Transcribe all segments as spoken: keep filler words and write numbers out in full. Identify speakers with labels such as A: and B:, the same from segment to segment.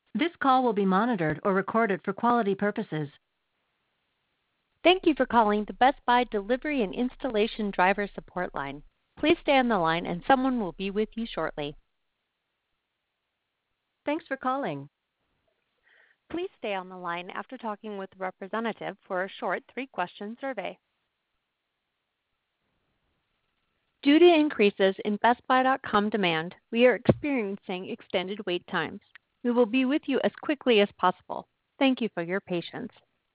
A: This call will be monitored or recorded for quality purposes.
B: Thank you for calling the Best Buy Delivery and Installation Driver Support Line. Please stay on the line and someone will be with you shortly.
A: Thanks for calling.
B: Please stay on the line after talking with a representative for a short three-question survey. Due to increases in Best Buy dot com demand, we are experiencing extended wait times. We will be with you as quickly as possible. Thank you for your patience.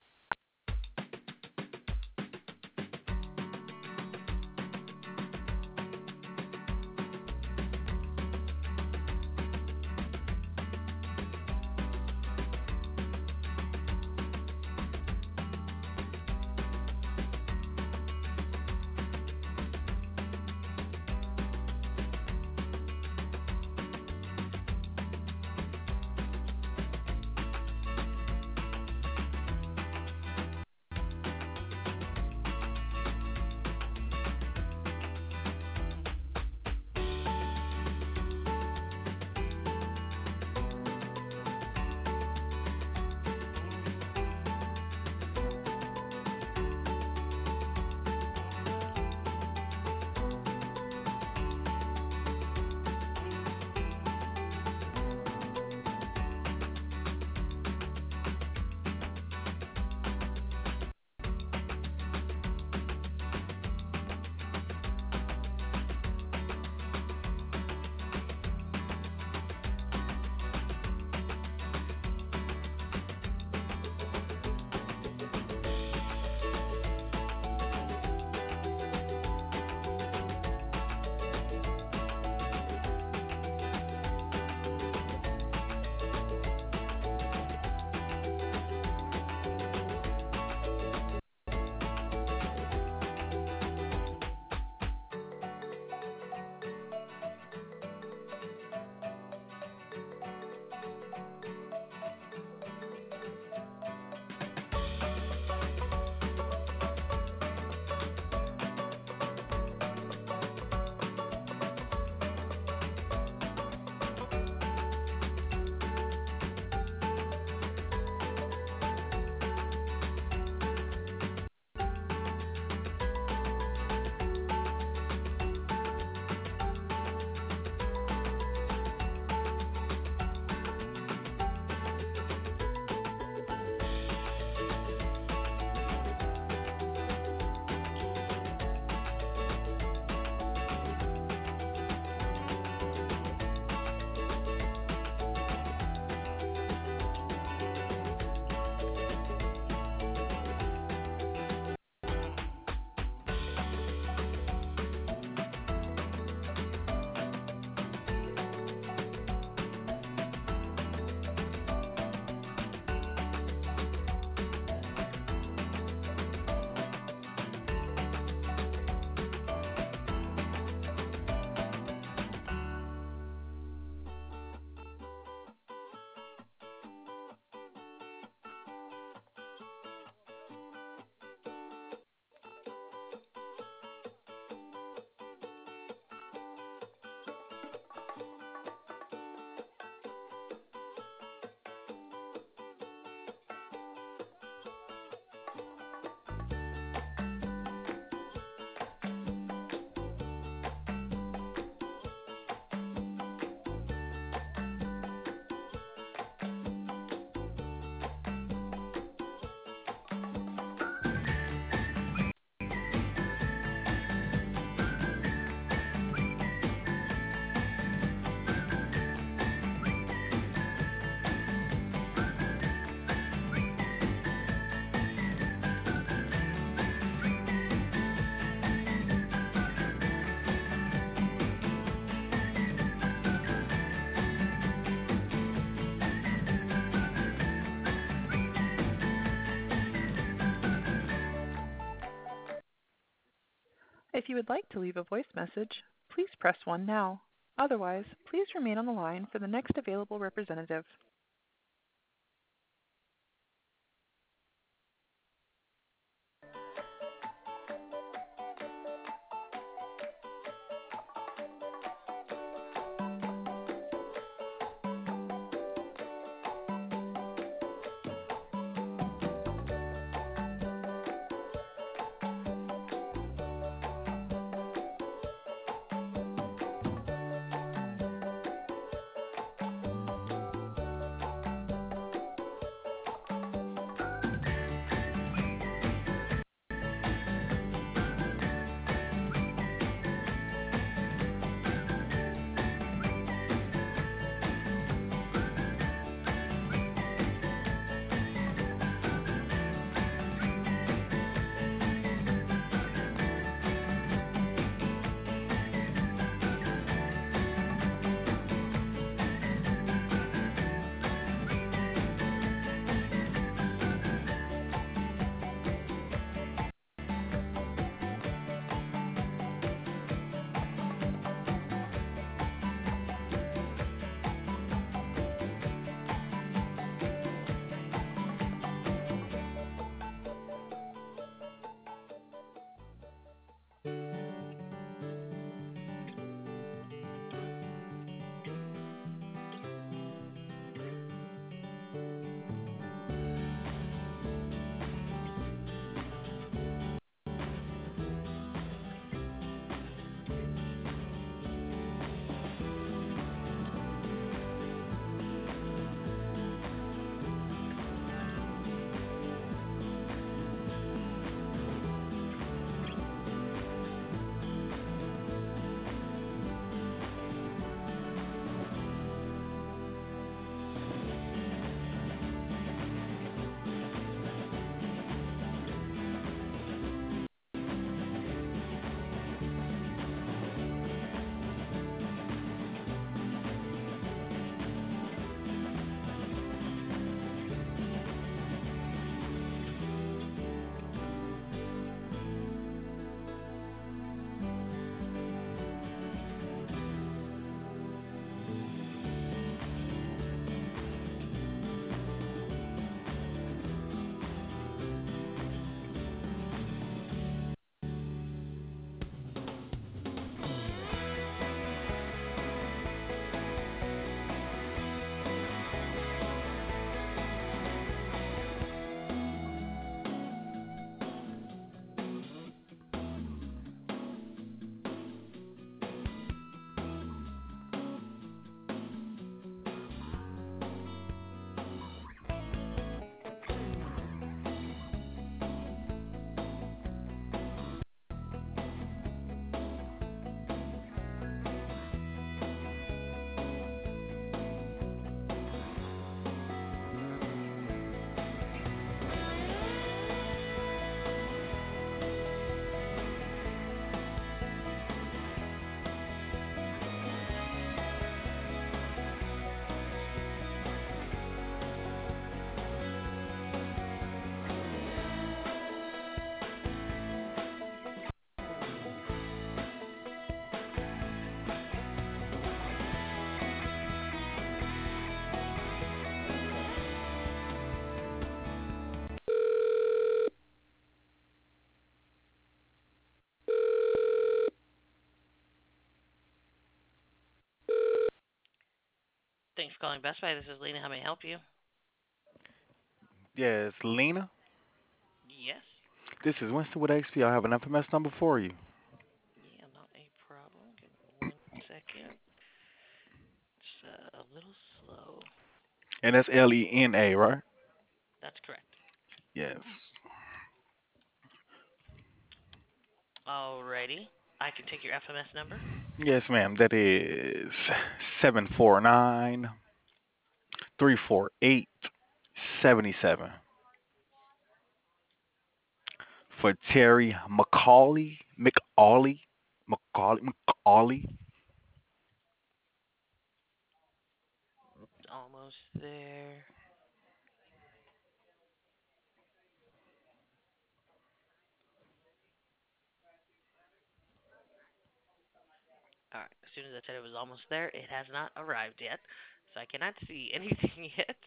C: If you would like to leave a voice message, please press one now. Otherwise, please remain on the line for the next available representative.
D: Thanks for calling Best Buy. This is Lena. How may I help you?
E: Yes, Lena.
D: Yes.
E: This is Winston with X P. I have an F M S number for you.
D: Yeah, not a problem. Give me one second. It's uh, a little slow.
E: And that's L E N A, right?
D: That's correct.
E: Yes.
D: Alrighty. I can take your F M S number.
E: Yes, ma'am. That is seven four nine three four eight seventy seven for Terry McCauley. McAuley. McCauley. McCauley.
D: Almost there. Alright. As soon as I said it was almost there, it has not arrived yet. So I cannot see anything yet.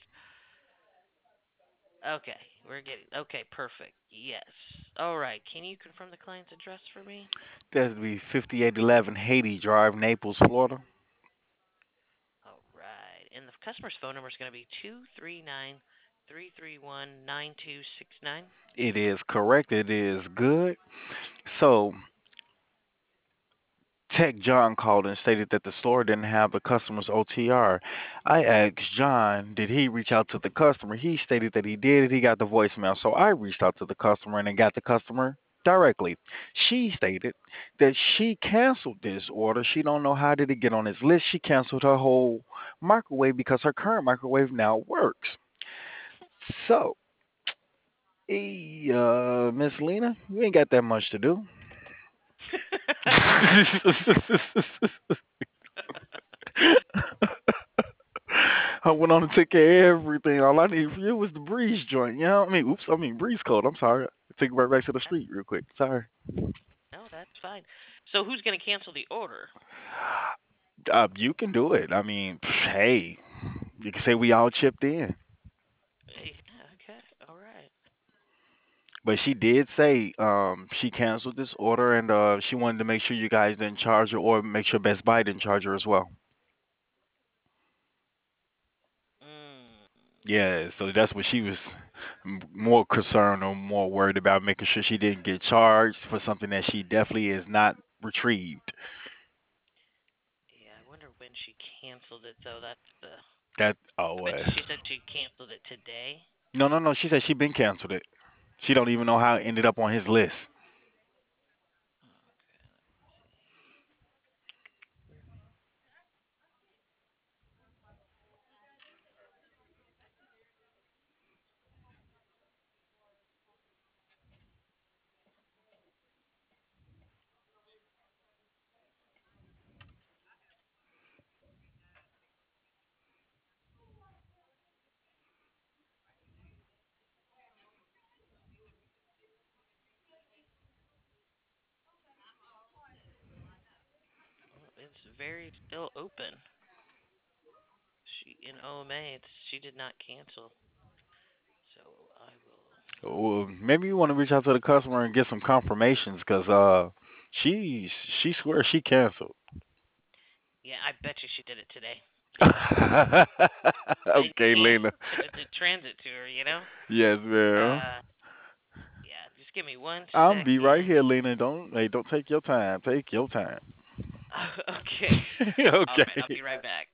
D: Okay. We're getting. Okay, perfect. Yes. Alright. Can you confirm the client's address for me?
E: That would be fifty-eight eleven Haiti Drive, Naples, Florida.
D: All right. And the customer's phone number is going to be two three nine, three three one, nine two six nine.
E: It is correct. It is good. So, Tech John called and stated that the store didn't have the customer's O T R. I asked John, did he reach out to the customer? He stated that he did. He got the voicemail. So I reached out to the customer and then got the customer directly. She stated that she canceled this order. She don't know how did it get on his list. She canceled her whole microwave because her current microwave now works. So, hey, uh, Miss Lena, you ain't got that much to do. I went on to take care of everything. All I needed for you was the breeze joint. You know what I mean? Oops, I mean breeze code. I'm sorry. Take it right back to the street real quick. Sorry.
D: No, that's fine. So who's going to cancel the order?
E: Uh, you can do it. I mean, hey, you can say we all chipped in.
D: Yeah, okay. All right.
E: But she did say um she canceled this order and uh she wanted to make sure you guys didn't charge her or make sure Best Buy didn't charge her as well.
D: Mm,
E: Yeah, so that's what she was m- more concerned or more worried about, making sure she didn't get charged for something that she definitely is not retrieved.
D: yeah, I wonder when she canceled it, though. That's the.
E: That
D: I
E: oh
D: bet
E: uh,
D: you she said she canceled it today.
E: no no no. She said she been canceled it. She don't even know how it ended up on his list.
D: Well, it's very still open. She in O M A, it's, she did not cancel. So I will.
E: Well, maybe you want to reach out to the customer and get some confirmations, cause uh, she she swears she canceled.
D: Yeah, I bet you she did it today. I
E: Okay,
D: can't
E: Lena.
D: send it to transit to her, you know?
E: Yes, ma'am.
D: Uh, yeah, just give me one
E: I'm be right
D: second.
E: here, Lena. Don't hey, don't take your time. Take your time.
D: Okay. All right, I'll
E: Okay.
D: be right back.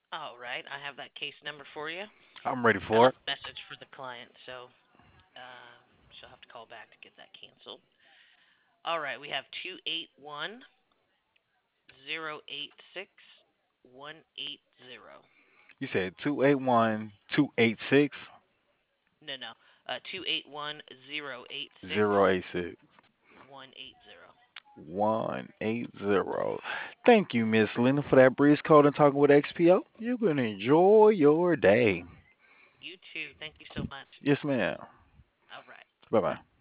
D: All right, I have that case number for you.
E: I'm ready
D: I
E: for it.
D: left a message for the client, so uh, she'll have to call back to get that canceled. All right, we have two eight one zero eight six one eight zero.
E: You said two eight one two eight six
D: No, no, uh, two eight one zero eight six
E: zero eight six
D: one eight zero.
E: one eight zero. Thank you, Miss Linda, for that breeze code and talking with X P O. You can enjoy your day.
D: You too. Thank you so much.
E: Yes, ma'am.
D: All right.
E: Bye bye.